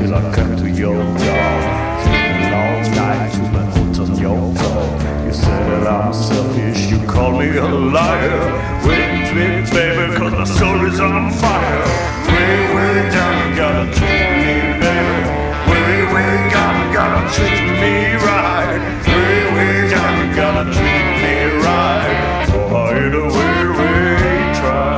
till I come to your door. Spend a long night with my foot on your floor. You say that I'm selfish, you call me a liar. Wait, sweet baby, cause my soul is on fire. Way, way down, you gotta treat me, baby. Way, way down, you gotta treat me right. Way, way down, you gotta treat me right. Oh, I hit a way, way try.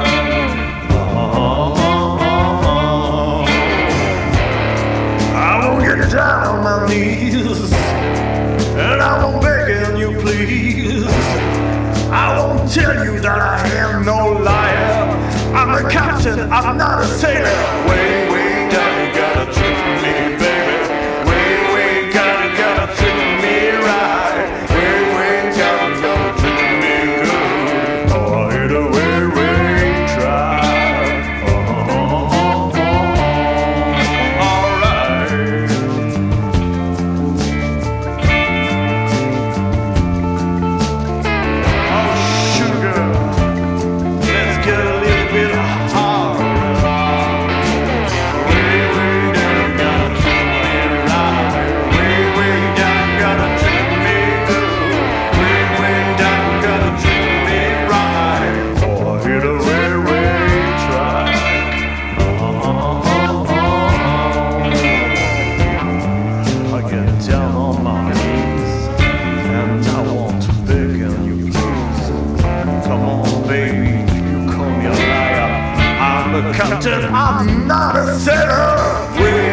I won't get down on my knees, and I won't beg you please. I won't tell you that I am no liar. I'm a captain, I'm not a sailor. Way, way down, you gotta treat me, baby. Way, way down, you gotta treat me right. Way, way down, you gotta treat me good. Oh, I hit a way, way try. Alright. Oh, sugar, let's get a little bit hard. Way, way down, you gotta treat me right. Way, way down, you gotta treat me good. Way, way down, you gotta treat me right. Oh, I hit a way, way track. I get down on my knees, and I want to beg you please. Come on, baby, you call me a liar. I'm a captain, I'm not a sailor. Way,